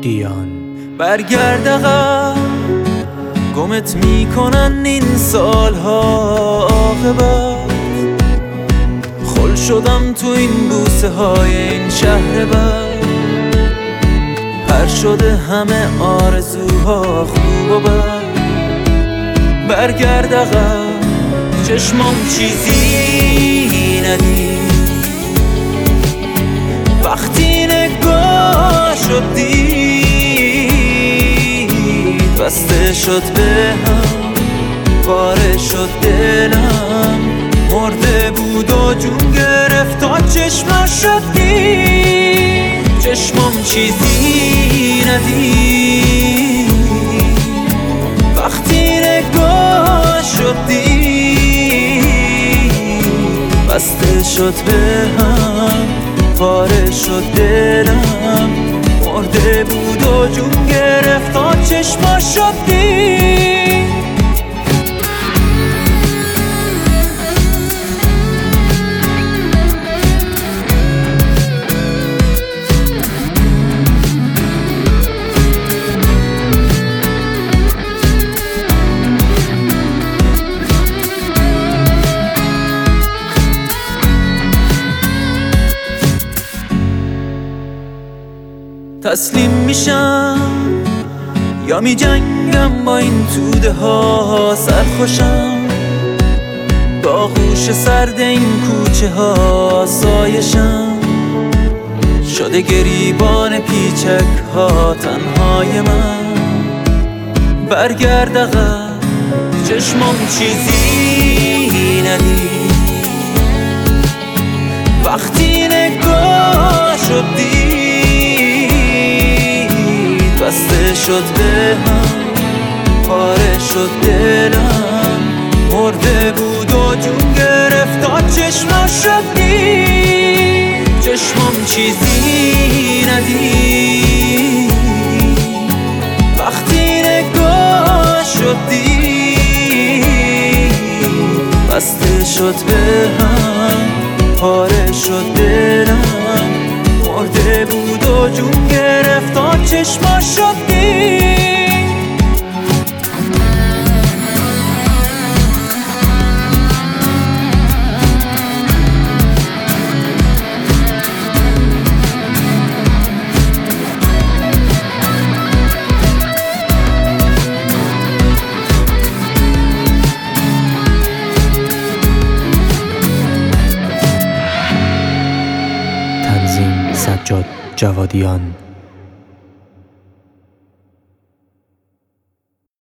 جوادیان. برگرد عقب، گمت میکنن این سالها عاقبت. خل شدم تو این بوسه های این شهر بد، پر شده همه آرزوها خوب و بد. برگرد عقب، چشمام چیزی ندید وقتی نگاه شد دید. بسته شد به هم، پاره شد دلم، مرده بود و جون گرفت تا چشمم شد دید. چشمام چیزی ندید وقتی نگاه شد دید. بسته شد به هم، پاره شد دلم، مرده بود و جون گرفت تا چشما شد دید. تسلیم میشم یا می جنگم با این توده ها، سرخوشم با غوش سرد این کوچه ها، سایشم شده گریبان پیچک ها تنهای من. برگرد عقب، چشمام چیزی ندید وقتی نگاه شد دید. بسته شد به هم، پاره شد دلم، مرده بود و جون گرفت تا چشمم شد دید. چشمام چیزی ندید وقتی نگاه شد دید. بسته شد به هم، پاره شد دلم، مرده بود و جون گرفت تا چشما شد دید. تنظیم سجاد جوادیان.